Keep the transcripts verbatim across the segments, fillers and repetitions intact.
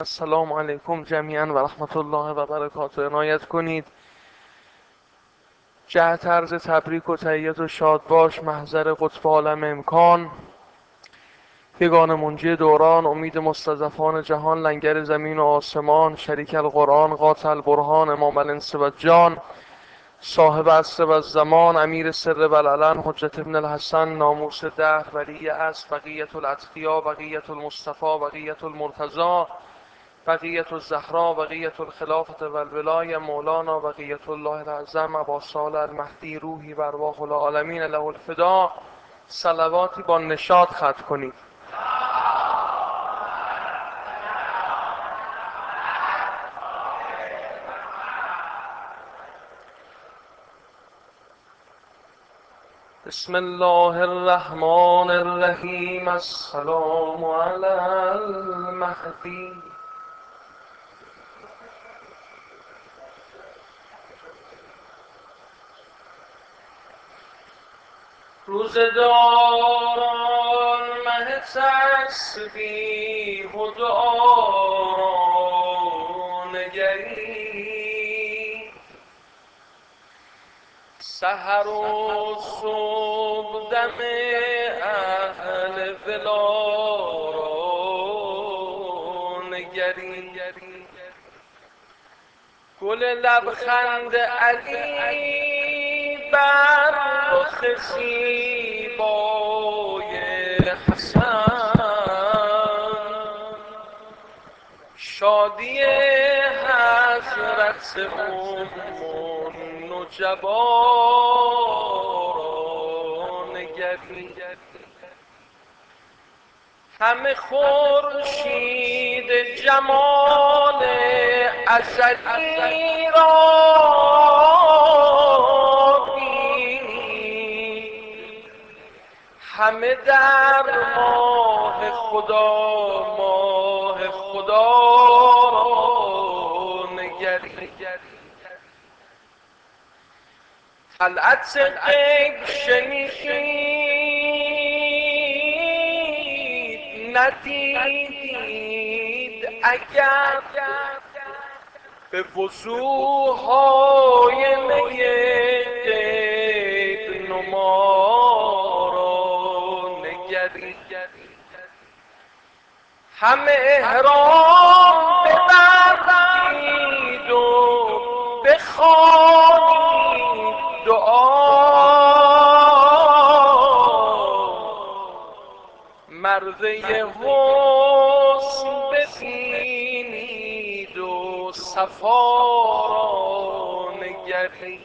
السلام علیکم جمیعا و رحمت الله و برکاته. عنایت کنید جهت عرض تبریک و تحیت و شاد باش محضر قطب عالم امکان، یگان منجی دوران، امید مستضعفان جهان، لنگر زمین و آسمان، شریک القرآن، قاطع برهان، امام الانس و جان، صاحب عصر و زمان، امیر سر و العلن، حجت ابن الحسن، ناموس دهر، ولی اصل، بقیت الاتقیا، بقیت المصطفى، بقیت المرتضی، بقیت الزهرا، بقیت الخلافة و الولایه، مولانا بقیت الله العظم ابا صالح المهدی، روحی و ارواح العالمین له الفدا. صلواتی با نشاط ختم کنید. بسم الله الرحمن الرحیم. السلام علی المهدی. روزداران مه تسبیح و دعا نگری، سحر و صبح دم اهل ولا را نگری، گل لبخند علی بر رخ زیبای حسن، شادی حضرت ام نجبا را نگری، همه خورشید جمال ازلی را بینی، همه در ماه خدا ماه خدا را نگری، طلعت غیب شنید ندیدید اگر، به وضوحای می غیب نما را نگری، همه احرام ببندید و بخوانید دعا، مرده حسن ببینید و صفا را نگری،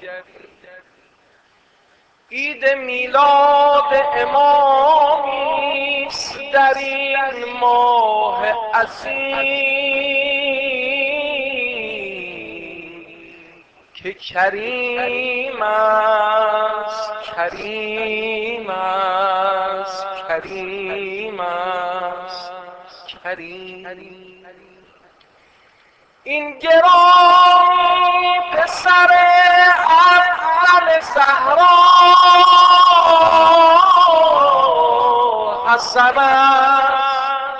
عید میلاد امامی است در این ماه عظیم، که کریم است کریم است کریم است کریم. این گرامی پسر اول زهرا حسن است،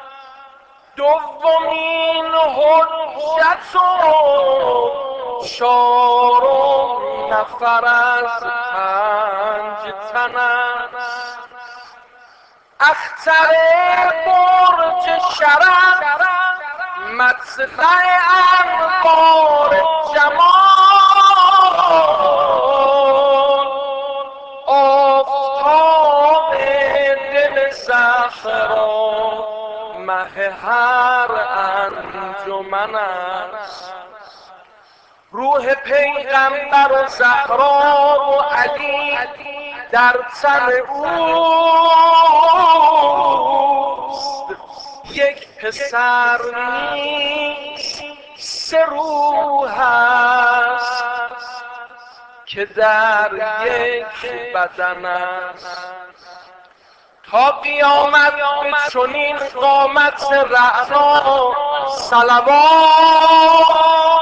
دومین حجت و چهارم نفر از پنج تن است، اختر برج شرف مطلع انوار جمال، آفتاب دل زهرا مه هر انجمن است، روح پیغمبر و زهرا و علی در تن اوست، یک پسر نیست سه روح است که در یک بدن است، تا قیامت به چنین قامت رعنا صلوات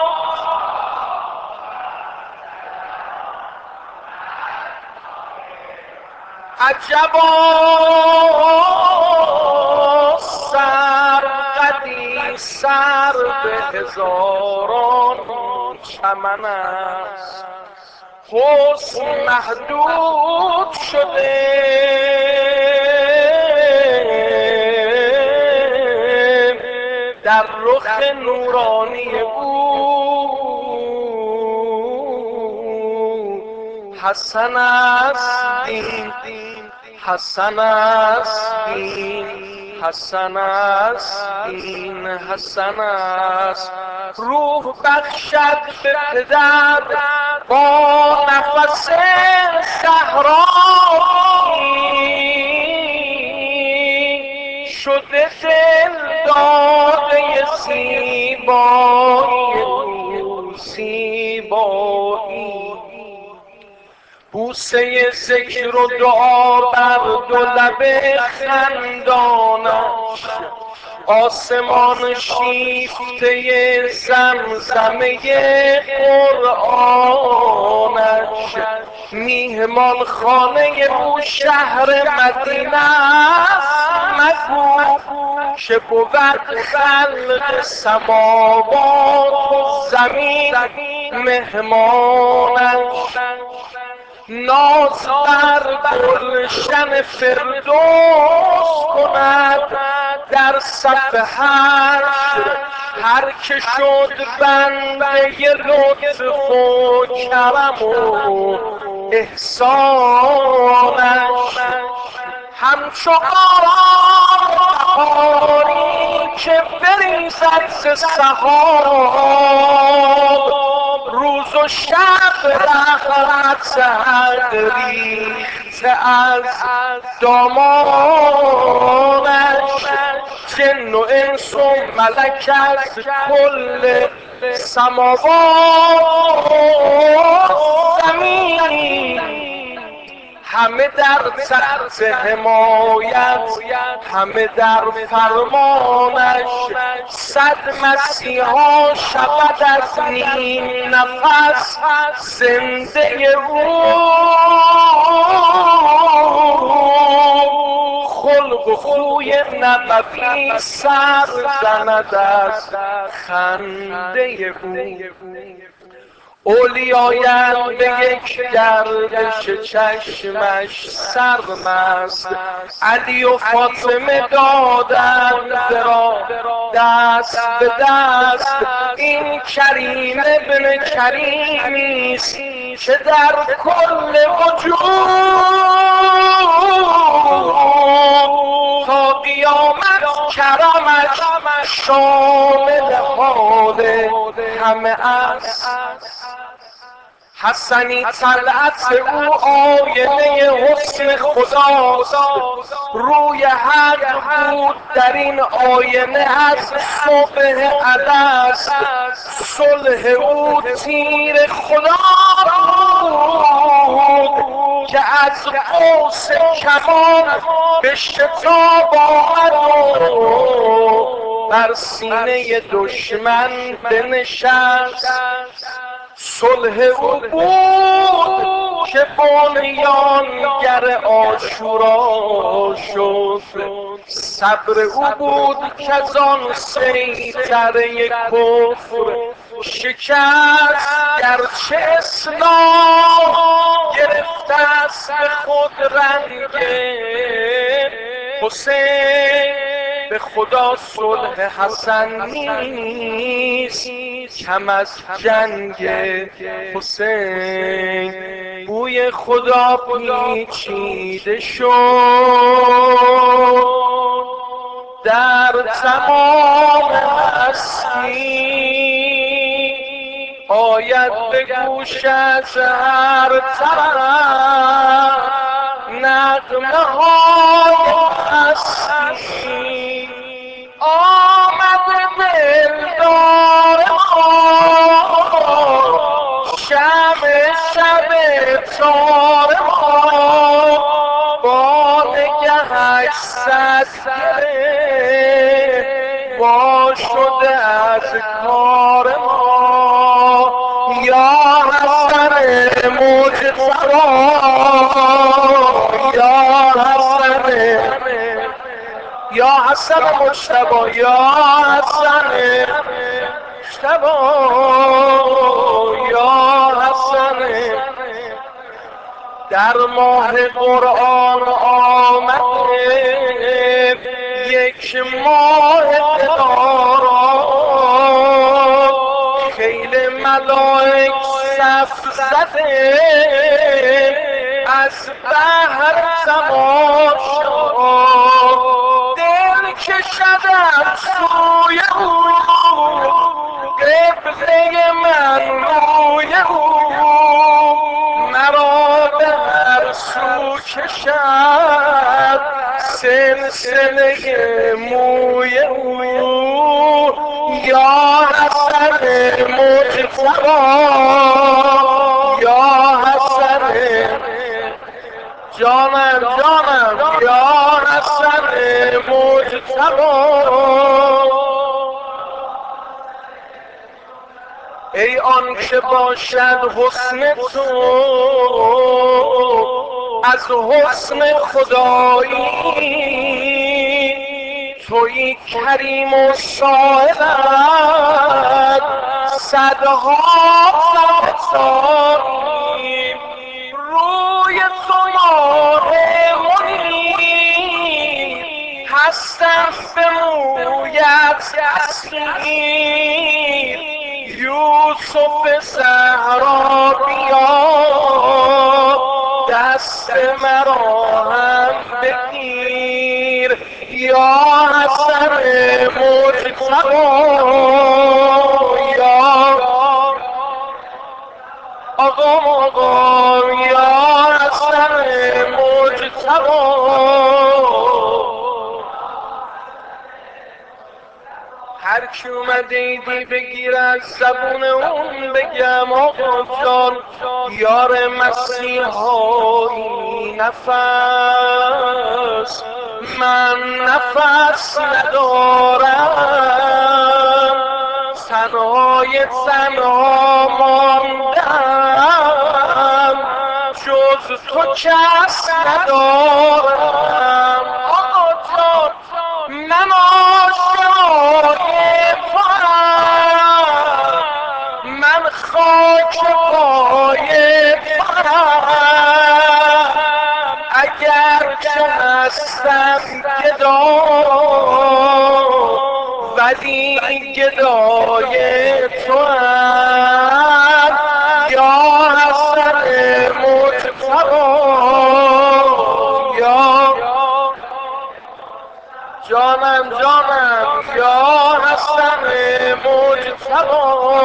عجبا سرقدی سر به هزاران چمن است، حسن محدود شده در رخ نورانی او. حسن است دین، حسن است دین، حسن است دین، حسن است. روح بخشد به پدر با نفس صحرایی، شده دل داده زیبایی او، زیبایی. بوسه ذکر و دعا بر دو لب خندانش، آسمان شیفته زمزمه قرآنش. میهمان خانه او شهر مدینه است، مگو که بود خلق سماوات و زمین مهمانش. ناز بر گلشن فردوس کند در صف حشر هر که شد بنده لطف و کرم و احسانش. همچو باران بهاری که بریزد ز سحاب، روز و شب رحمت ریخته از دامانش. جن و انس و ملک از کل سماوات زمین، همه در تحت حمایت، همه در فرمانش. صد مسیحا شود از نیم نفس زنده او، خلق و خوی نبوی سر زند از خنده او. اولیایند به یک گردش چشمش سرمست، علی و فاطمه دادند را دست به دست. این کریم ابن کریمیست که در کل وجود تا قیامت کرمش شامل حال همه است. حسنی طلعت او آینه حسن خداست، روی حق بود در این آینه از صبح الست. صلح او تیر خدا بود که از قوس کمان به شتاب آمد و بر سینه دشمن بنشست. صلح او بود که بنیانگر عاشورا شد، صبر او بود که از آن سیطره کفر شکست. گرچه اسلام گرفته است به خود رنگ حسین، به خدا صلح حسن نیست کم از جنگ حسین. بوی خدا پیچیده شد در تمام هستی، آید به گوش از هر طرف نغمه های هستی. آمد دلدار ما شمع شب تار ما، با نگهش صد گره وا شده از کار ما. یا حسن مجتبی، یا حسن، یا حسن مجتبی یا حسن مجتبی یا حسن. در ماه قرآن آمده یک ماه دلارا، خیل ملائک صف زده از بهر تماشا، دل کشدم سوی او قبله من روی او، مرا به هر سو کشد سلسله موی او. یا حسن مجتبی یا حسن جانم جانم یا حسن مجتبی. ای آن که باشد حسن تو از حسن خدایی، تویی کریم و صاحبت صدها فتایی، روی تو ماه منیر هستم به مویت اسیر، یوسف زهرا بیا دست مرا هم بگیر. یا حسن مجتبی یا آقا آقا یا حسن مجتبی. هر کی اومده ایدی بگیر از زبون اون بگم آقا جان یار مسیحایی نفس، من نفس ندارم تنهای تنها ماندم، جز تو کس ندارم. آقا جان من عاشقای توام، من خاک پای توام، اگر که هستم گدا ولی گدای توام. یا حسن مجتبی یا جانم جانم یا حسن مجتبی.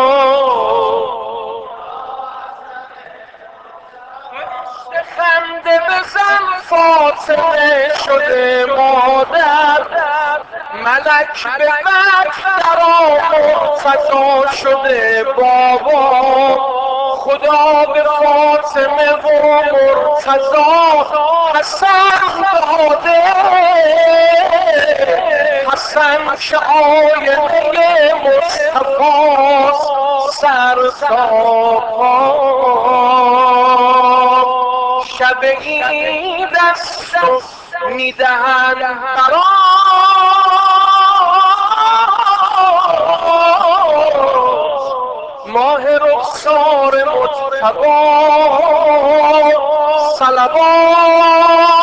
خنده بزن فاطمه شده مادر، ملک به وقت در مرتضی شده بابا، خدا به فاطمه و مرتضی حسن داده، حسن که آینه مصطفاست سر تا پا، شب عید است و میدهن برا ماه رخسار مجتبی صلوات